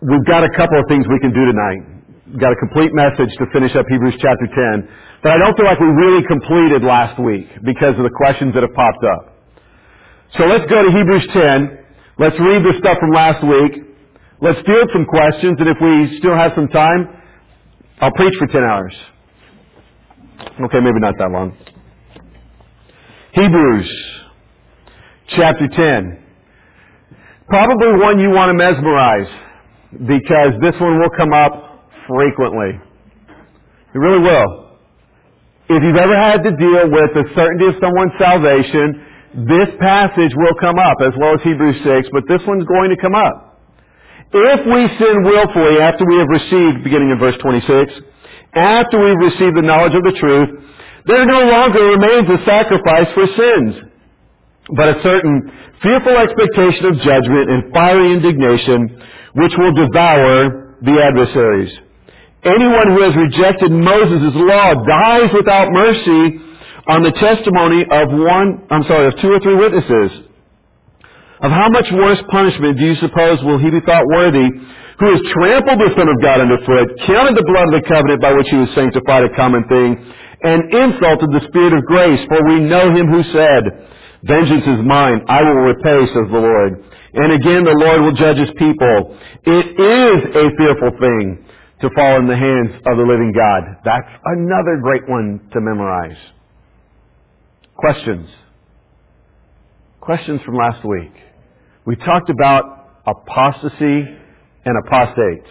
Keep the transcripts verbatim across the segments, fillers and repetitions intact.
we've got a couple of things we can do tonight. We've got a complete message to finish up Hebrews chapter ten. But I don't feel like we really completed last week because of the questions that have popped up. So let's go to Hebrews ten. Let's read the stuff from last week. Let's field some questions, and if we still have some time, I'll preach for ten hours. Okay, maybe not that long. Hebrews chapter ten. Probably one you want to mesmerize, because this one will come up frequently. It really will. If you've ever had to deal with the certainty of someone's salvation, this passage will come up, as well as Hebrews six, but this one's going to come up. If we sin willfully after we have received, beginning in verse twenty-six, after we've received the knowledge of the truth, there no longer remains a sacrifice for sins, but a certain fearful expectation of judgment and fiery indignation, which will devour the adversaries. Anyone who has rejected Moses' law dies without mercy on the testimony of one, I'm sorry, of two or three witnesses. Of how much worse punishment do you suppose will he be thought worthy, who has trampled the Son of God underfoot, counted the blood of the covenant by which he was sanctified a common thing, and insulted the Spirit of grace? For we know him who said, vengeance is mine, I will repay, says the Lord. And again, the Lord will judge his people. It is a fearful thing to fall in the hands of the living God. That's another great one to memorize. Questions? Questions from last week. We talked about apostasy and apostates.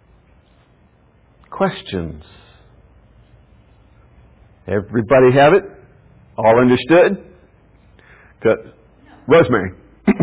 Questions? Everybody have it? All understood? Good. Rosemary.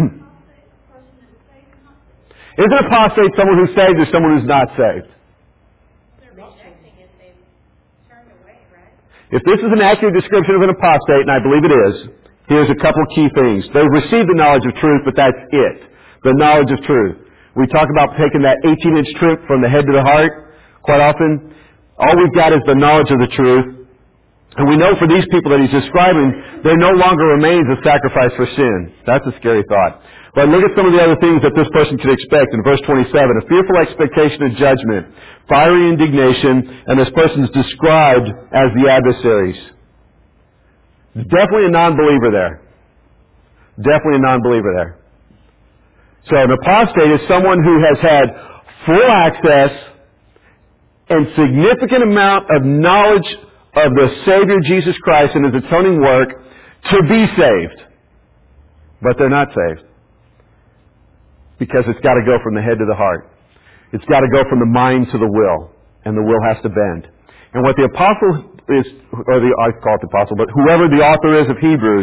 Is an apostate someone who's saved or someone who's not saved? They're rejecting it. They've turned away, right? If this is an accurate description of an apostate, and I believe it is, here's a couple key things. They've received the knowledge of truth, but that's it. The knowledge of truth. We talk about taking that eighteen-inch trip from the head to the heart. Quite often, all we've got is the knowledge of the truth. And we know for these people that he's describing, there no longer remains a sacrifice for sin. That's a scary thought. But look at some of the other things that this person could expect. In verse twenty-seven, a fearful expectation of judgment, fiery indignation, and this person's described as the adversaries. Definitely a non-believer there. Definitely a non-believer there. So an apostate is someone who has had full access and significant amount of knowledge of the Savior Jesus Christ and His atoning work to be saved. But they're not saved. Because it's got to go from the head to the heart. It's got to go from the mind to the will. And the will has to bend. And what the apostle is, or the, I call it the apostle, but whoever the author is of Hebrews,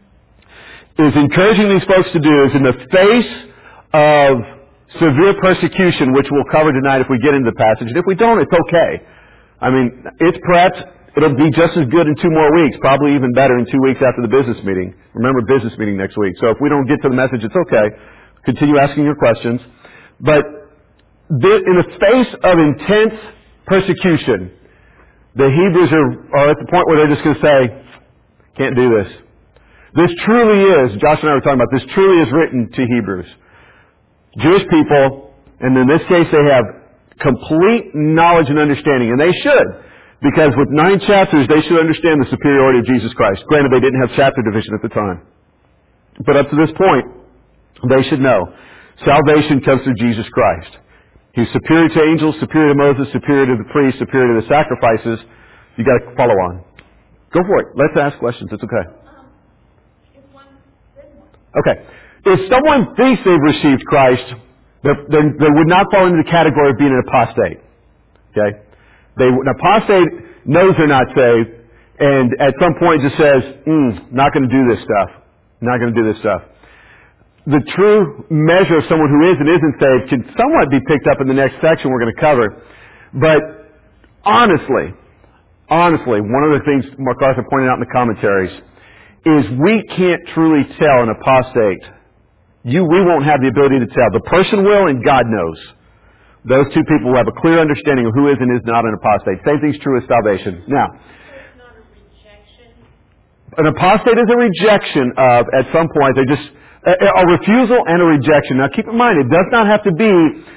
is encouraging these folks to do is in the face of severe persecution, which we'll cover tonight if we get into the passage. And if we don't, it's okay. I mean, it's perhaps, it'll be just as good in two more weeks, probably even better in two weeks after the business meeting. Remember, business meeting next week. So if we don't get to the message, it's okay. Continue asking your questions. But in the face of intense persecution, the Hebrews are, are at the point where they're just going to say, can't do this. This truly is, Josh and I were talking about, this truly is written to Hebrews. Jewish people, and in this case they have complete knowledge and understanding, and they should, because with nine chapters they should understand the superiority of Jesus Christ. Granted, they didn't have chapter division at the time. But up to this point, they should know salvation comes through Jesus Christ. He's superior to angels, superior to Moses, superior to the priests, superior to the sacrifices. You got to follow on. Go for it. Let's ask questions. It's okay. Um, if one did one. Okay. If someone thinks they've received Christ, they would not fall into the category of being an apostate. Okay? They, an apostate knows they're not saved, and at some point just says, mm, not going to do this stuff. Not going to do this stuff. The true measure of someone who is and isn't saved can somewhat be picked up in the next section we're going to cover. But honestly, honestly, one of the things MacArthur pointed out in the commentaries is we can't truly tell an apostate. You, we won't have the ability to tell. The person will, and God knows. Those two people will have a clear understanding of who is and is not an apostate. Same thing's true with salvation. Now, it's not a rejection. An apostate is a rejection of, at some point, they just, a, a refusal and a rejection. Now keep in mind, it does not have to be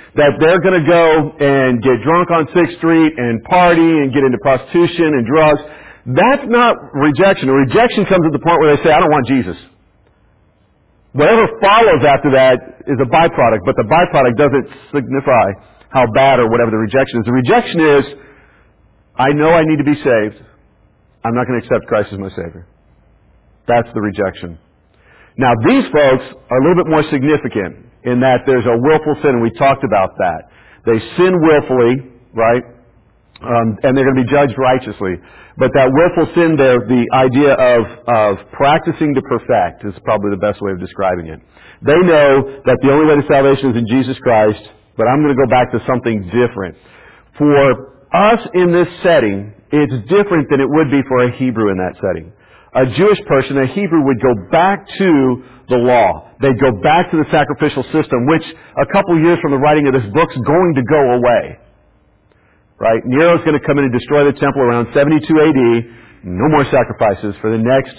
that they're going to go and get drunk on sixth Street and party and get into prostitution and drugs. That's not rejection. A rejection comes at the point where they say, I don't want Jesus. Whatever follows after that is a byproduct, but the byproduct doesn't signify how bad or whatever the rejection is. The rejection is, I know I need to be saved. I'm not going to accept Christ as my Savior. That's the rejection. Now, these folks are a little bit more significant in that there's a willful sin, and we talked about that. They sin willfully, right? Um, and they're going to be judged righteously. But that willful sin there, the idea of, of practicing to perfect is probably the best way of describing it. They know that the only way to salvation is in Jesus Christ, but I'm going to go back to something different. For us in this setting, it's different than it would be for a Hebrew in that setting. A Jewish person, a Hebrew, would go back to the law. They'd go back to the sacrificial system, which a couple years from the writing of this book's going to go away. Right? Nero's going to come in and destroy the temple around seventy-two A D. No more sacrifices for the next...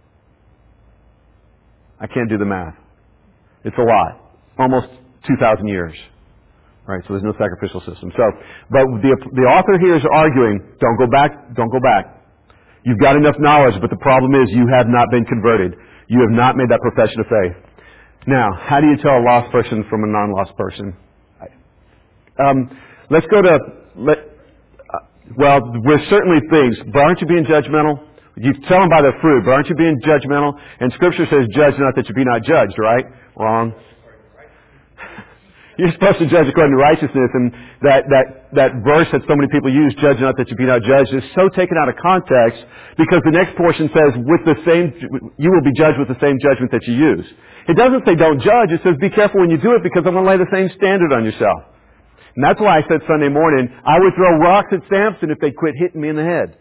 I can't do the math. It's a lot. Almost two thousand years. Right? So there's no sacrificial system. So, but the, the author here is arguing, don't go back, don't go back. You've got enough knowledge, but the problem is you have not been converted. You have not made that profession of faith. Now, how do you tell a lost person from a non-lost person? Um, let's go to... Let, uh, well, there's certainly things, but aren't you being judgmental? You tell them by their fruit, but aren't you being judgmental? And Scripture says, judge not that you be not judged, right? Wrong. You're supposed to judge according to righteousness, and that, that, that verse that so many people use, judge not that you be not judged, is so taken out of context because the next portion says, with the same, you will be judged with the same judgment that you use. It doesn't say don't judge, it says be careful when you do it because I'm going to lay the same standard on yourself. And that's why I said Sunday morning, I would throw rocks at Samson if they quit hitting me in the head.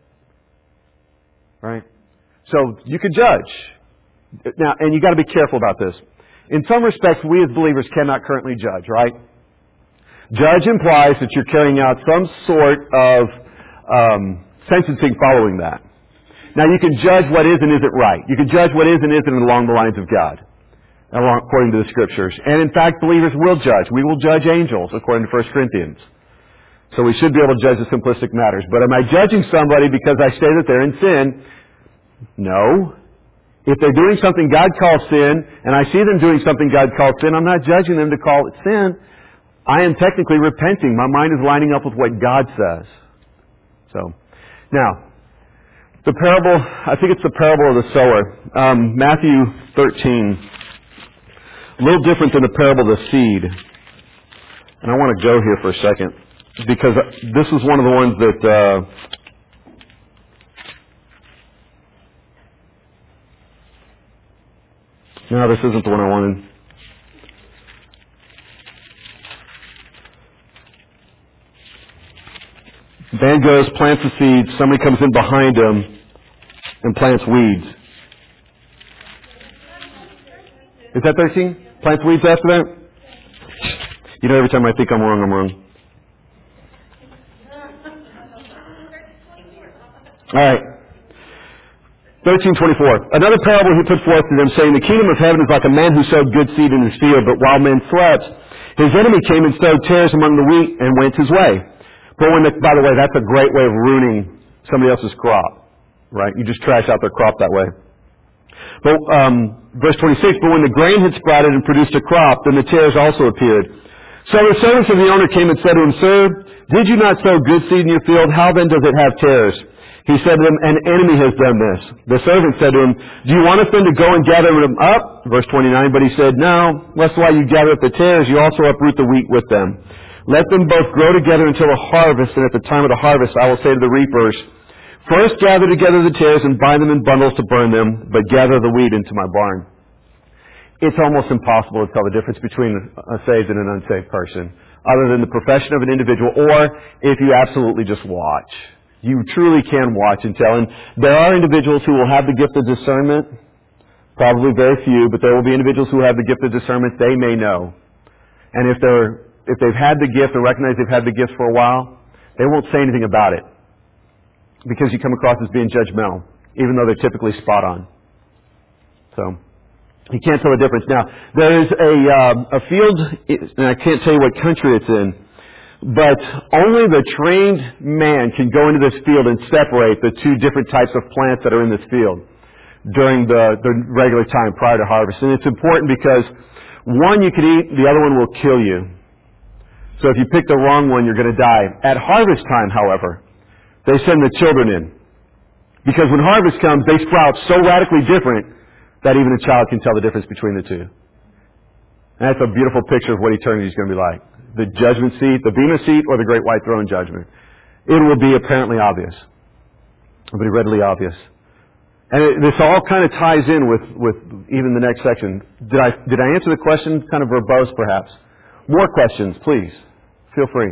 Right? So you could judge. Now, and you got to be careful about this. In some respects, we as believers cannot currently judge, right? Judge implies that you're carrying out some sort of um, sentencing following that. Now, you can judge what is and isn't right. You can judge what is and isn't along the lines of God, according to the Scriptures. And in fact, believers will judge. We will judge angels, according to First Corinthians. So we should be able to judge the simplistic matters. But am I judging somebody because I say that they're in sin? No. If they're doing something God calls sin, and I see them doing something God calls sin, I'm not judging them to call it sin. I am technically repenting. My mind is lining up with what God says. So, now, the parable, I think it's the parable of the sower. Um, Matthew thirteen. A little different than the parable of the seed. And I want to go here for a second, because this is one of the ones that... Uh, No, this isn't the one I wanted. Man goes, plants the seed, somebody comes in behind him and plants weeds. Is that thirteen? Plants weeds after that? You know, every time I think I'm wrong, I'm wrong. All right. thirteen twenty-four. Another parable he put forth to them, saying, the kingdom of heaven is like a man who sowed good seed in his field, but while men slept, his enemy came and sowed tares among the wheat and went his way. But when the, by the way, that's a great way of ruining somebody else's crop, right? You just trash out their crop that way. But um, verse twenty-six, but when the grain had sprouted and produced a crop, then the tares also appeared. So the servants of the owner came and said to him, Sir, did you not sow good seed in your field? How then does it have tares? He said to them, an enemy has done this. The servant said to him, do you want us then to go and gather them up? Verse twenty-nine, but he said, no, lest while you gather up the tares, you also uproot the wheat with them. Let them both grow together until the harvest, and at the time of the harvest I will say to the reapers, first gather together the tares and bind them in bundles to burn them, but gather the wheat into my barn. It's almost impossible to tell the difference between a saved and an unsaved person, other than the profession of an individual, or if you absolutely just watch. You truly can watch and tell. And there are individuals who will have the gift of discernment. Probably very few, but there will be individuals who have the gift of discernment. They may know. And if they're, if they've had the gift and recognize they've had the gift for a while, they won't say anything about it. Because you come across as being judgmental, even though they're typically spot on. So, He can't tell the difference. Now, there is a, uh, a field, and I can't tell you what country it's in, but only the trained man can go into this field and separate the two different types of plants that are in this field during the, the regular time prior to harvest. And it's important because one you can eat, the other one will kill you. So if you pick the wrong one, you're going to die. At harvest time, however, they send the children in. Because when harvest comes, they sprout so radically different that even a child can tell the difference between the two. And that's a beautiful picture of what eternity is going to be like. The judgment seat, the Bema seat, or the great white throne judgment. It will be apparently obvious. It will be readily obvious. And it, this all kind of ties in with, with even the next section. Did I, did I answer the question kind of verbose, perhaps? More questions, please. Feel free.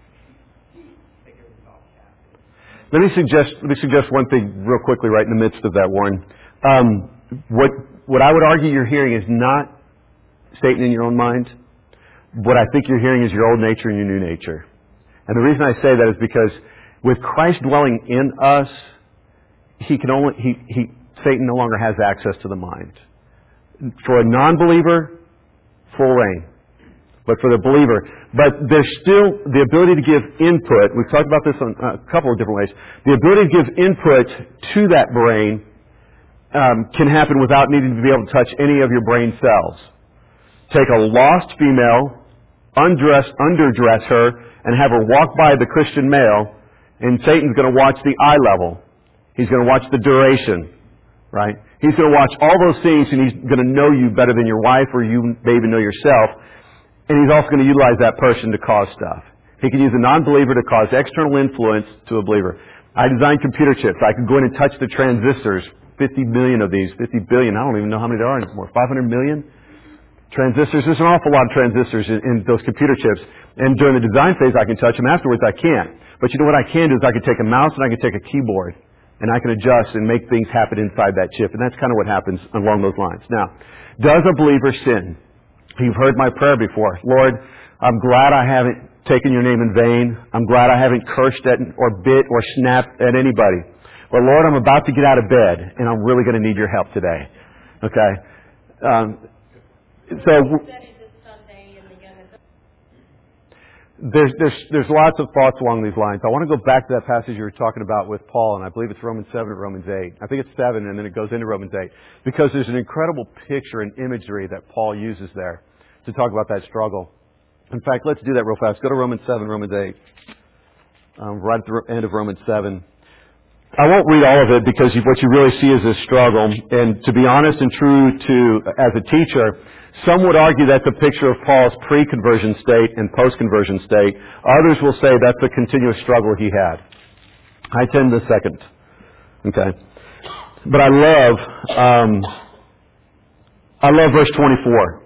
Let me suggest, let me suggest one thing real quickly right in the midst of that, Warren. Um, what, what I would argue you're hearing is not Satan in your own mind. What I think you're hearing is your old nature and your new nature. And the reason I say that is because with Christ dwelling in us, he can only, he, he, Satan no longer has access to the mind. For a non-believer, full reign. But for the believer, but there's still the ability to give input. We've talked about this in a couple of different ways. The ability to give input to that brain um, can happen without needing to be able to touch any of your brain cells. Take a lost female, undress, underdress her, and have her walk by the Christian male, and Satan's going to watch the eye level. He's going to watch the duration, right? He's going to watch all those things, and he's going to know you better than your wife, or you may even know yourself. And he's also going to utilize that person to cause stuff. He can use a non-believer to cause external influence to a believer. I designed computer chips. I could go in and touch the transistors. fifty million of these. fifty billion. I don't even know how many there are anymore. five hundred million? Transistors. There's an awful lot of transistors in, in those computer chips. And during the design phase, I can touch them. Afterwards, I can't. But you know what I can do is I can take a mouse and I can take a keyboard. And I can adjust and make things happen inside that chip. And that's kind of what happens along those lines. Now, does a believer sin? You've heard my prayer before. Lord, I'm glad I haven't taken your name in vain. I'm glad I haven't cursed at or bit or snapped at anybody. But Lord, I'm about to get out of bed, and I'm really going to need your help today. Okay? Um, so there's, there's, there's lots of thoughts along these lines. I want to go back to that passage you were talking about with Paul, and I believe it's Romans seven or Romans eight. I think it's seven, and then it goes into Romans eight. Because there's an incredible picture and imagery that Paul uses there to talk about that struggle. In fact, let's do that real fast. Go to Romans seven, Romans eight. Um, right at the end of Romans seven. I won't read all of it because what you really see is this struggle. And to be honest and true to, as a teacher, some would argue that's a picture of Paul's pre-conversion state and post-conversion state. Others will say that's a continuous struggle he had. I tend the second. Okay. But I love, um, I love verse twenty-four.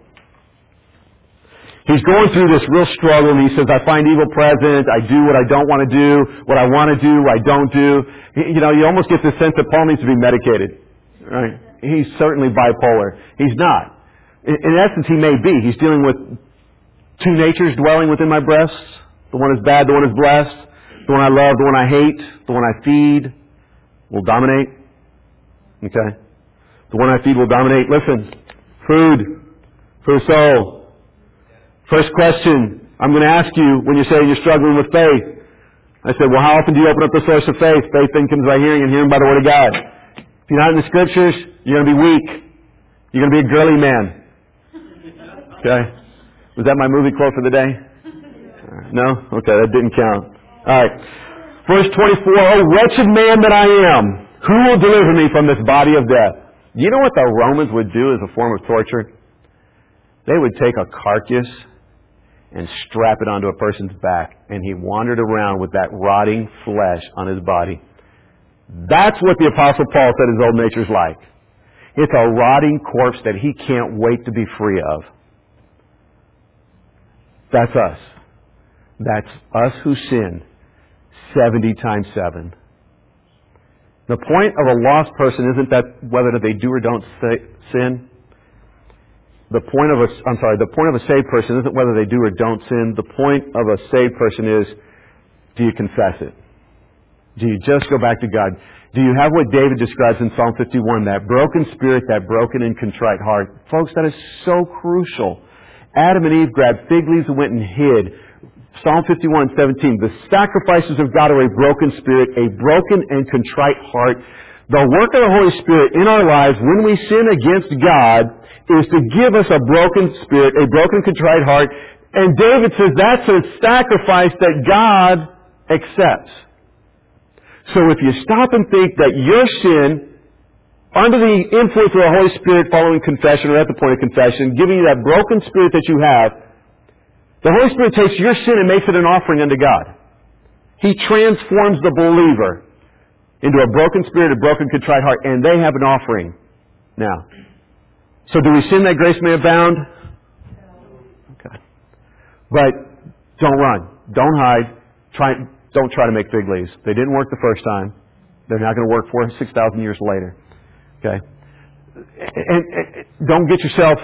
He's going through this real struggle, and he says, I find evil present, I do what I don't want to do, what I want to do, I don't do. You know, you almost get the sense that Paul needs to be medicated. Right? He's certainly bipolar. He's not. In, in essence, he may be. He's dealing with two natures dwelling within my breast. The one is bad, the one is blessed. The one I love, the one I hate, the one I feed will dominate. Okay? The one I feed will dominate. Listen, food for the soul. First question I'm going to ask you when you're saying you're struggling with faith. I said, well, how often do you open up the source of faith? Faith then comes by hearing and hearing by the Word of God. If you're not in the Scriptures, you're going to be weak. You're going to be a girly man. Okay? Was that my movie quote for the day? No? Okay, that didn't count. All right. Verse twenty-four, oh, wretched man that I am, who will deliver me from this body of death? Do you know what the Romans would do as a form of torture? They would take a carcass and strap it onto a person's back, and he wandered around with that rotting flesh on his body. That's what the Apostle Paul said his old nature's like. It's a rotting corpse that he can't wait to be free of. That's us. That's us who sin seventy times seven. The point of a lost person isn't that whether they do or don't sin. The point of a, I'm sorry, the point of a saved person isn't whether they do or don't sin. The point of a saved person is, do you confess it? Do you just go back to God? Do you have what David describes in Psalm fifty-one, that broken spirit, that broken and contrite heart? Folks, that is so crucial. Adam and Eve grabbed fig leaves and went and hid. Psalm fifty-one, seventeen, the sacrifices of God are a broken spirit, a broken and contrite heart. The work of the Holy Spirit in our lives when we sin against God is to give us a broken spirit, a broken contrite heart. And David says that's a sacrifice that God accepts. So if you stop and think that your sin, under the influence of the Holy Spirit following confession or at the point of confession, giving you that broken spirit that you have, the Holy Spirit takes your sin and makes it an offering unto God. He transforms the believer into a broken spirit, a broken contrite heart, and they have an offering now. So do we sin that grace may abound? Okay. But don't run. Don't hide. Try, don't try to make fig leaves. They didn't work the first time. They're not going to work four, six thousand years later. Okay. And, and don't get yourself,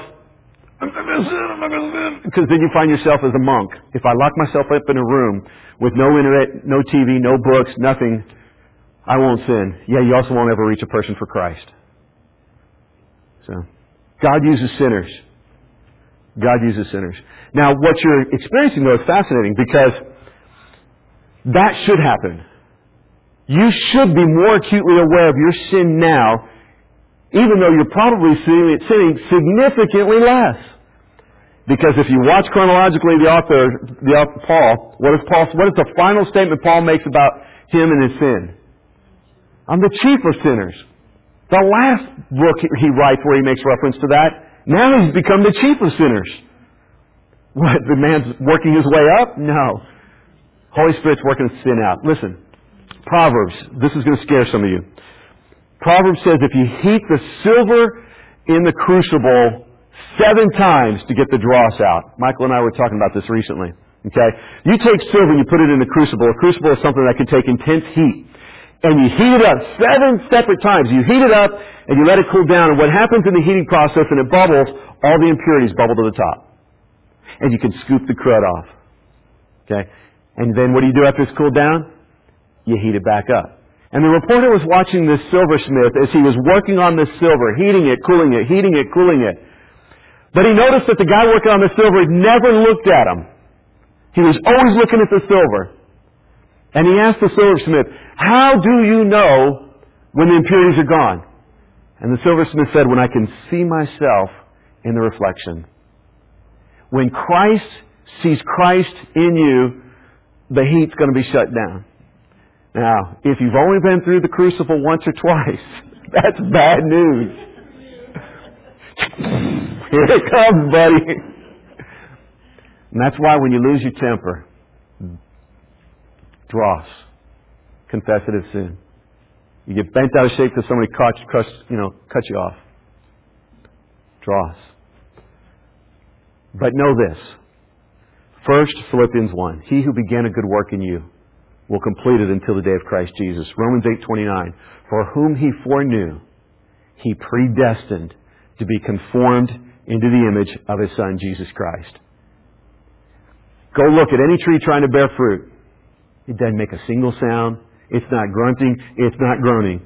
because then you find yourself as a monk. If I lock myself up in a room with no internet, no T V, no books, nothing, I won't sin. Yeah, you also won't ever reach a person for Christ. So, God uses sinners. God uses sinners. Now, what you're experiencing, though, is fascinating because that should happen. You should be more acutely aware of your sin now, even though you're probably sinning, sinning significantly less. Because if you watch chronologically the author, the author Paul, what is Paul? What is the final statement Paul makes about him and his sin? I'm the chief of sinners. The last book he writes where he makes reference to that, now he's become the chief of sinners. What, the man's working his way up? No. Holy Spirit's working sin out. Listen, Proverbs, this is going to scare some of you. Proverbs says if you heat the silver in the crucible seven times to get the dross out. Michael and I were talking about this recently. Okay? You take silver and you put it in a crucible. A crucible is something that can take intense heat. And you heat it up seven separate times. You heat it up and you let it cool down. And what happens in the heating process and it bubbles, all the impurities bubble to the top. And you can scoop the crud off. Okay? And then what do you do after it's cooled down? You heat it back up. And the reporter was watching this silversmith as he was working on this silver, heating it, cooling it, heating it, cooling it. But he noticed that the guy working on the silver never looked at him. He was always looking at the silver. And he asked the silversmith, how do you know when the impurities are gone? And the silversmith said, when I can see myself in the reflection. When Christ sees Christ in you, the heat's going to be shut down. Now, if you've only been through the crucible once or twice, that's bad news. Here it comes, buddy. And that's why when you lose your temper, dross, confess it as sin. You get bent out of shape because somebody cut, cut, you know, cut you off. Dross. But know this. First, Philippians one. He who began a good work in you will complete it until the day of Christ Jesus. Romans eight twenty-nine. For whom he foreknew, he predestined to be conformed into the image of his Son, Jesus Christ. Go look at any tree trying to bear fruit. It doesn't make a single sound. It's not grunting. It's not groaning.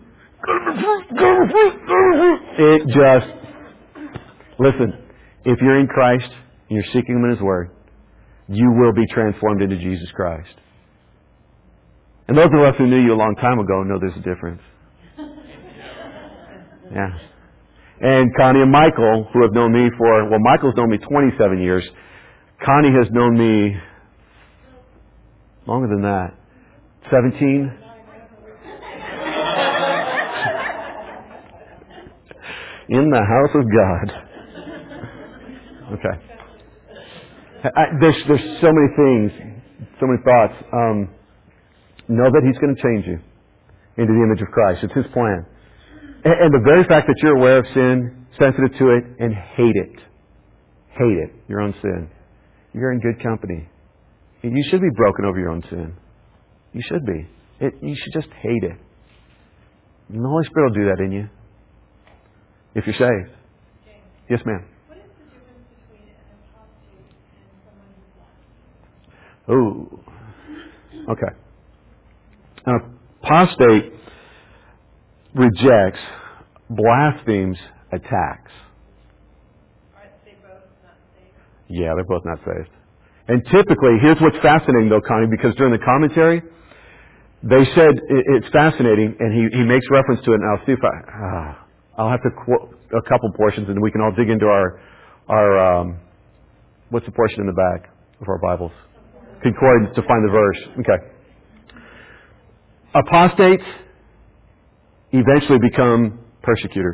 It just... Listen, if you're in Christ and you're seeking Him in His Word, you will be transformed into Jesus Christ. And those of us who knew you a long time ago know there's a difference. Yeah. And Connie and Michael, who have known me for... Well, Michael's known me twenty-seven years. Connie has known me longer than that. seventeen? In the house of God. Okay. I, there's, there's so many things, so many thoughts. Um, know that He's going to change you into the image of Christ. It's His plan. And, and the very fact that you're aware of sin, sensitive to it, and hate it, hate it, your own sin, you're in good company. You should be broken over your own sin. You should be. It, you should just hate it. And the Holy Spirit will do that in you. If you're saved. James, Yes, ma'am. what is the difference between an apostate and someone who's lost? Ooh. Okay. An apostate rejects, blasphemes, attacks. Aren't they both not saved? Yeah, they're both not saved. And typically, here's what's fascinating though, Connie, because during the commentary, they said it's fascinating, and he, he makes reference to it, and I'll see if I, uh, I'll have to quote a couple portions, and we can all dig into our, our um, what's the portion in the back of our Bibles? Concordance to find the verse. Okay. Apostates eventually become persecutors.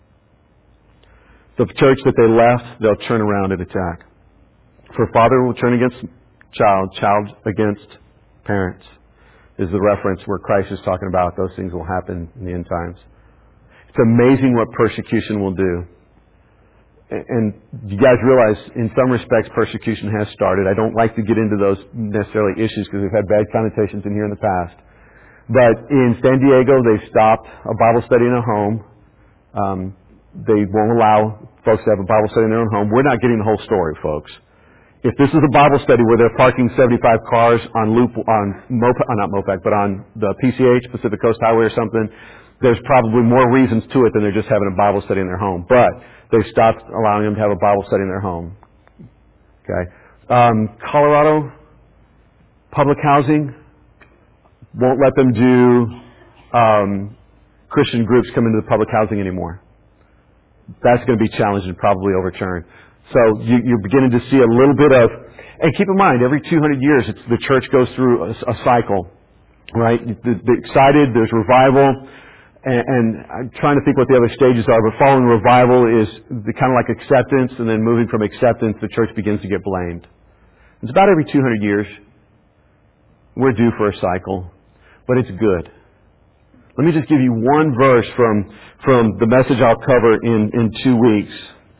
The church that they left, they'll turn around and attack. For father will turn against child, child against parents, is the reference where Christ is talking about those things will happen in the end times. It's amazing what persecution will do. And you guys realize, in some respects, persecution has started. I don't like to get into those necessarily issues because we've had bad connotations in here in the past. But in San Diego, they've stopped a Bible study in a home. Um, they won't allow folks to have a Bible study in their own home. We're not getting the whole story, folks. If this is a Bible study where they're parking seventy-five cars on loop on Mopac, uh, not Mopac, but on the P C H, Pacific Coast Highway or something, there's probably more reasons to it than they're just having a Bible study in their home. But they've stopped allowing them to have a Bible study in their home. Okay, um, Colorado public housing won't let them do um, Christian groups come into the public housing anymore. That's going to be challenged and probably overturned. So you, you're beginning to see a little bit of, and keep in mind, every two hundred years it's, the church goes through a, a cycle, right? The, the excited, there's revival, and, and I'm trying to think what the other stages are, but following revival is the, kind of like acceptance, and then moving from acceptance, the church begins to get blamed. It's about every two hundred years. We're due for a cycle, but it's good. Let me just give you one verse from, from the message I'll cover in, in two weeks.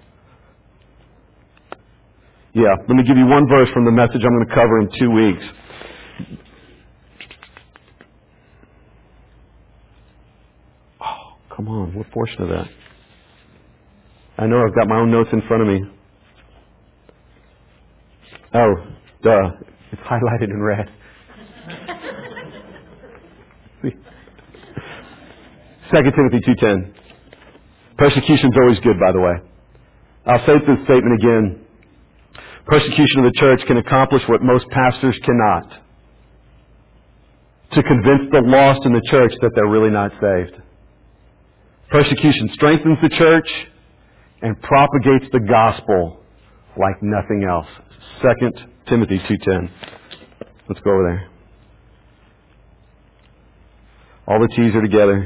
Yeah, let me give you one verse from the message I'm going to cover in two weeks. Oh, come on, what portion of that? I know I've got my own notes in front of me. Oh, duh. It's highlighted in red. Second Timothy two ten. Persecution's always good, by the way. I'll say this statement again. Persecution of the church can accomplish what most pastors cannot. To convince the lost in the church that they're really not saved. Persecution strengthens the church and propagates the gospel like nothing else. Second Timothy two ten. Let's go over there. All the T's are together.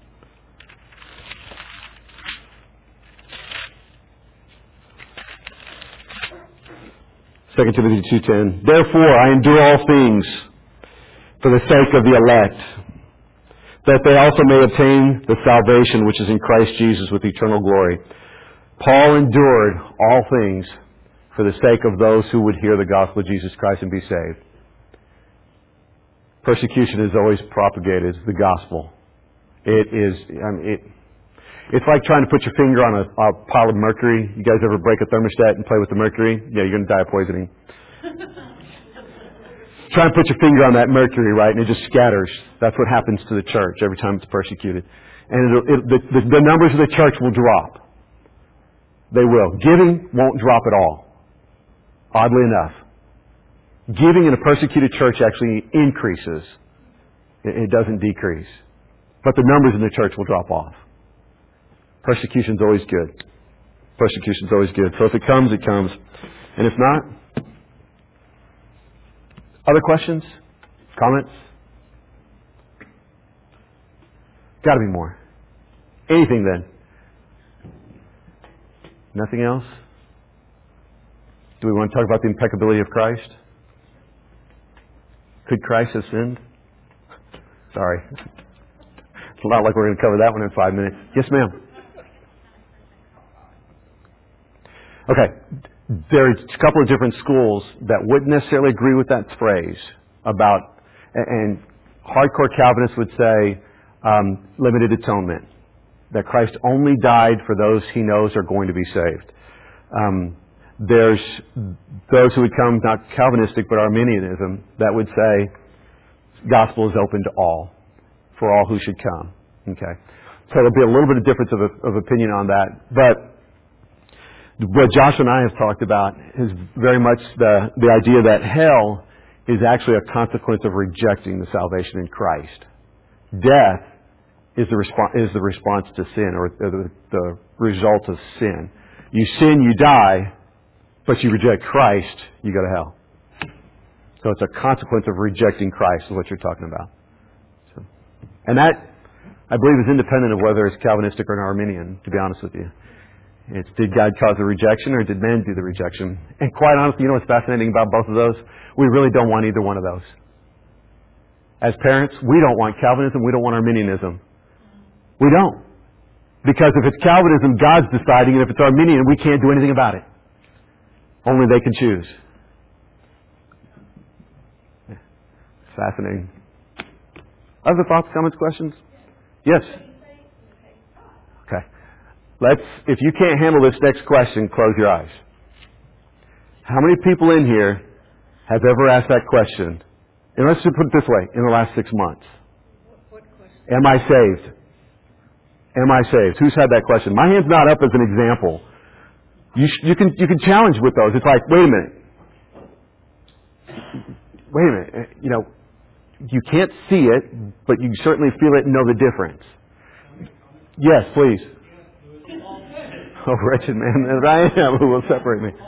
Second Timothy two ten. Therefore I endure all things for the sake of the elect, that they also may obtain the salvation which is in Christ Jesus with eternal glory. Paul endured all things for the sake of those who would hear the gospel of Jesus Christ and be saved. Persecution is always propagated the gospel. It is, I mean, it, it's like trying to put your finger on a, a pile of mercury. You guys ever break a thermostat and play with the mercury? Yeah, you're going to die of poisoning. Try and put your finger on that mercury, right, and it just scatters. That's what happens to the church every time it's persecuted. And it'll, it, the, the, the numbers of the church will drop. They will. Giving won't drop at all. Oddly enough. Giving in a persecuted church actually increases. It, it doesn't decrease. But the numbers in the church will drop off. Persecution's always good. Persecution's always good. So if it comes, it comes. And if not, other questions? Comments? Got to be more. Anything then? Nothing else? Do we want to talk about the impeccability of Christ? Could Christ have sinned? Sorry. It's not like we're going to cover that one in five minutes. Yes, ma'am. Okay. There's a couple of different schools that wouldn't necessarily agree with that phrase about, and hardcore Calvinists would say um, limited atonement. That Christ only died for those He knows are going to be saved. Um, there's those who would come, not Calvinistic, but Arminianism, that would say gospel is open to all. for all who should come. Okay. So there'll be a little bit of difference of, of opinion on that. But what Josh and I have talked about is very much the, the idea that hell is actually a consequence of rejecting the salvation in Christ. Death is the, respo- is the response to sin, or the, the result of sin. You sin, you die, but you reject Christ, you go to hell. So it's a consequence of rejecting Christ is what you're talking about. So, and that, I believe, is independent of whether it's Calvinistic or an Arminian, to be honest with you. It's, did God cause the rejection, or did man do the rejection? And quite honestly, you know what's fascinating about both of those? We really don't want either one of those. As parents, we don't want Calvinism, we don't want Arminianism. We don't. Because if it's Calvinism, God's deciding, and if it's Arminian, we can't do anything about it. Only they can choose. It's fascinating. Other thoughts, comments, questions? Yes? Okay. Let's, if you can't handle this next question, close your eyes. How many people in here have ever asked that question? And let's just put it this way, in the last six months. What question? Am I saved? Am I saved? Who's had that question? My hand's not up as an example. You, sh- you can you can challenge with those. It's like, wait a minute. Wait a minute. You know, you can't see it, but you certainly feel it and know the difference. Yes, please. Oh, wretched man that I am, who will separate me?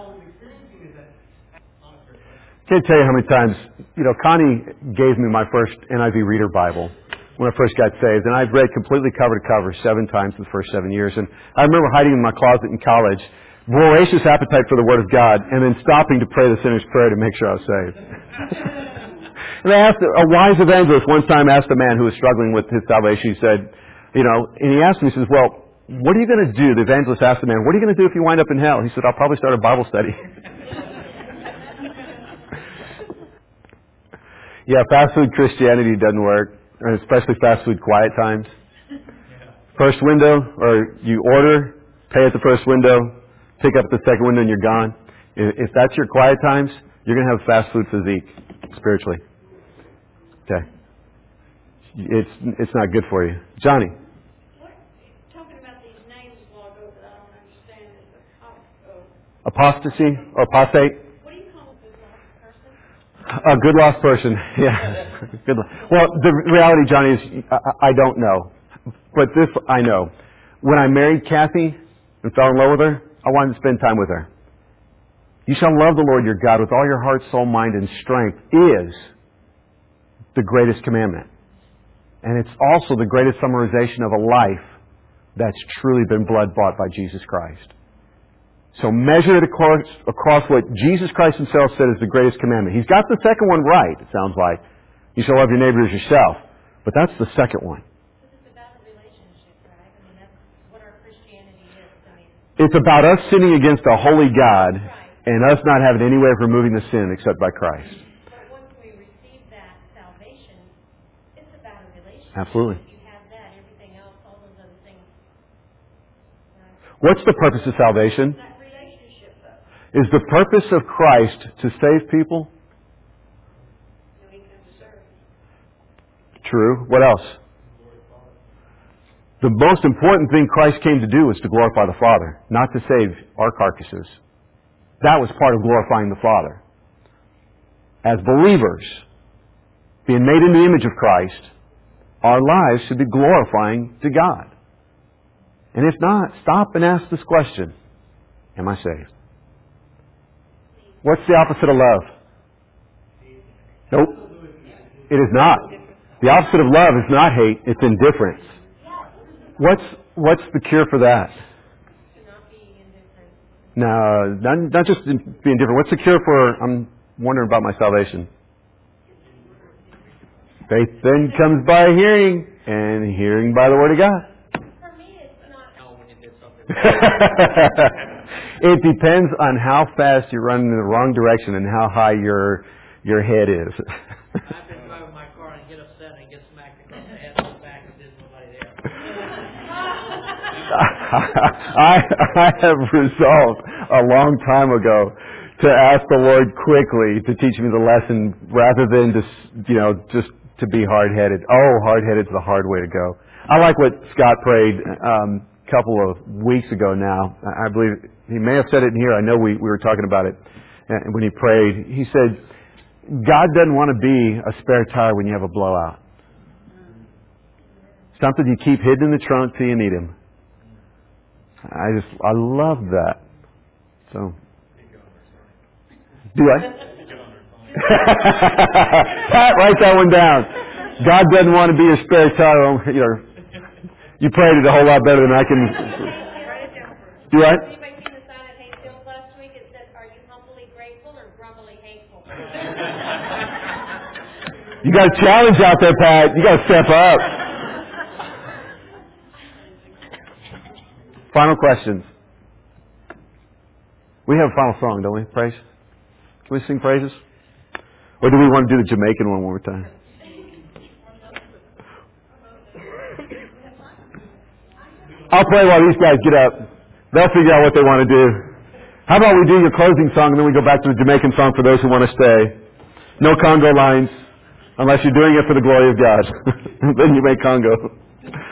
Can't tell you how many times, you know, Connie gave me my first N I V Reader Bible when I first got saved, and I've read completely cover to cover seven times in the first seven years. And I remember hiding in my closet in college, voracious appetite for the Word of God, and then stopping to pray the sinner's prayer to make sure I was saved. And I asked a wise evangelist one time asked a man who was struggling with his salvation. He said, you know, and he asked me, he says, well, what are you going to do? The evangelist asked the man, what are you going to do if you wind up in hell? He said, I'll probably start a Bible study. Yeah, fast food Christianity doesn't work, and especially fast food quiet times. First window, or you order, pay at the first window, pick up at the second window, and you're gone. If that's your quiet times, you're going to have fast food physique, spiritually. Okay. It's it's not good for you. Johnny. What, talking about these names a while ago that I don't understand is the, uh, Apostasy or apostate? what do you call a good lost person? A good lost person. Yeah. Good. Well, the reality, Johnny, is I, I don't know. But this I know. When I married Kathy and fell in love with her, I wanted to spend time with her. You shall love the Lord your God with all your heart, soul, mind, and strength is the greatest commandment. And it's also the greatest summarization of a life that's truly been blood-bought by Jesus Christ. So measure it across, across what Jesus Christ himself said is the greatest commandment. He's got the second one right, it sounds like. You shall love your neighbor as yourself. But that's the second one. It's about a relationship, right? I mean, that's what our Christianity is. I mean, It's about us sinning against a holy God right. and us not having any way of removing the sin except by Christ. But once we receive that salvation, it's about a relationship. Absolutely. If you have that, everything else, all those other things. Right? What's the purpose of salvation? That relationship, though. Is the purpose of Christ to save people? No, he comes to serve. True. What else? The most important thing Christ came to do was to glorify the Father, not to save our carcasses. That was part of glorifying the Father. As believers, being made in the image of Christ, our lives should be glorifying to God. And if not, stop and ask this question. Am I saved? What's the opposite of love? Nope. It is not. The opposite of love is not hate, it's indifference. What's what's the cure for that? To not be indifferent. No, not, not just being different. What's the cure for, I'm wondering about my salvation? Faith then comes by hearing, and hearing by the Word of God. For me, it's not. know when you did something. It depends on how fast you're running in the wrong direction and how high your your head is. I've been driving my car and get upset and get smacked across the head and back and there's nobody there. I, I have resolved a long time ago to ask the Lord quickly to teach me the lesson rather than just, you know, just to be hard-headed. Oh, hard-headed's the hard way to go. I like what Scott prayed um, a couple of weeks ago now. I believe he may have said it in here. I know we, we were talking about it when he prayed. He said, God doesn't want to be a spare tire when you have a blowout. Something you keep hidden in the trunk till you need him. I just, I love that. So, do I? Pat, write that one down. God doesn't want to be a spare tire. You know, you prayed it a whole lot better than I can. Do what? Anybody seen the sign at Hayfield last week? It said, "Are you humbly grateful or grumbly hateful?" You got a challenge out there, Pat. You got to step up. Final questions. We have a final song, don't we? Praise. Can we sing praises? Or do we want to do the Jamaican one one more time? I'll play while these guys get up. They'll figure out what they want to do. How about we do your closing song and then we go back to the Jamaican song for those who want to stay. No Congo lines, unless you're doing it for the glory of God. Then you make Congo.